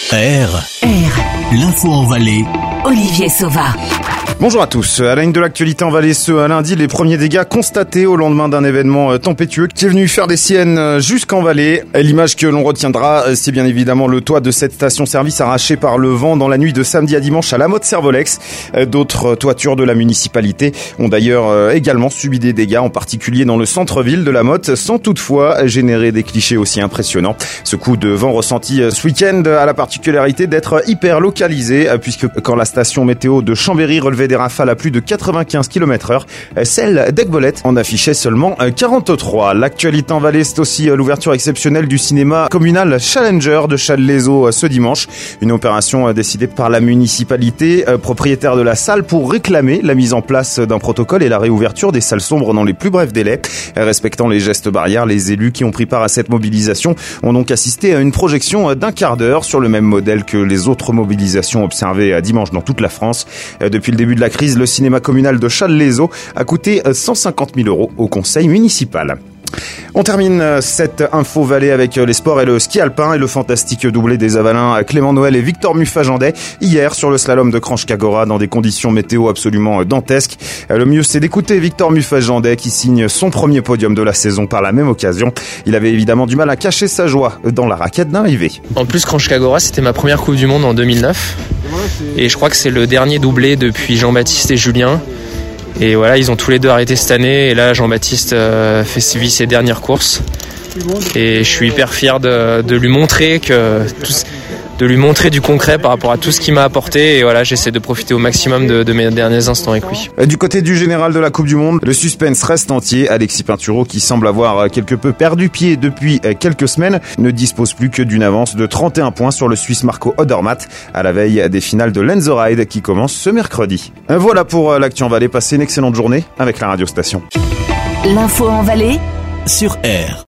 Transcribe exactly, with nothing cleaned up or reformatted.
R. R. L'info en Valais. Olivier Sauva. Bonjour à tous. À la ligne de l'actualité en Valais ce lundi, les premiers dégâts constatés au lendemain d'un événement tempétueux qui est venu faire des siennes jusqu'en Valais. L'image que l'on retiendra, c'est bien évidemment le toit de cette station-service arraché par le vent dans la nuit de samedi à dimanche à la Motte-Servolex. D'autres toitures de la municipalité ont d'ailleurs également subi des dégâts, en particulier dans le centre-ville de la Motte, sans toutefois générer des clichés aussi impressionnants. Ce coup de vent ressenti ce week-end a la particularité d'être hyper localisé, puisque quand la station météo de Chambéry relevait des rafales à plus de quatre-vingt-quinze kilomètres heure, celle d'Aiguebelette en affichait seulement quarante-trois. L'actualité en Valais, c'est aussi l'ouverture exceptionnelle du cinéma communal Challenger de Châles-les-Eaux ce dimanche. Une opération décidée par la municipalité, propriétaire de la salle, pour réclamer la mise en place d'un protocole et la réouverture des salles sombres dans les plus brefs délais. Respectant les gestes barrières, les élus qui ont pris part à cette mobilisation ont donc assisté à une projection d'un quart d'heure sur le même modèle que les autres mobilisations observées dimanche dans toute la France. Depuis le début de la crise, le cinéma communal de Châles-les-Eaux a coûté cent cinquante mille euros au conseil municipal. On termine cette info Valais avec les sports et le ski alpin et le fantastique doublé des Avalins Clément Noël et Victor Muffajandet hier sur le slalom de Cranche-Cagora dans des conditions météo absolument dantesques. Le mieux, c'est d'écouter Victor Muffajandet qui signe son premier podium de la saison par la même occasion. Il avait évidemment du mal à cacher sa joie dans la raquette d'arrivée. En plus, Cranche-Cagora, c'était ma première Coupe du Monde en deux mille neuf et je crois que c'est le dernier doublé depuis Jean-Baptiste et Julien. Et voilà, ils ont tous les deux arrêté cette année. Et là, Jean-Baptiste euh, fait suivre ses dernières courses. Et je suis hyper fier de, de lui montrer que tout, de lui montrer du concret par rapport à tout ce qu'il m'a apporté. Et voilà, j'essaie de profiter au maximum de, de mes derniers instants avec lui. Du côté du général de la Coupe du Monde, le suspense reste entier. Alexis Pinturo, qui semble avoir quelque peu perdu pied depuis quelques semaines, ne dispose plus que d'une avance de trente et un points sur le Suisse Marco Odermatt à la veille des finales de l'Enzo-Ride qui commence ce mercredi. Voilà pour l'actu en Valais. Passez une excellente journée avec la radio station. L'info en Valais sur R.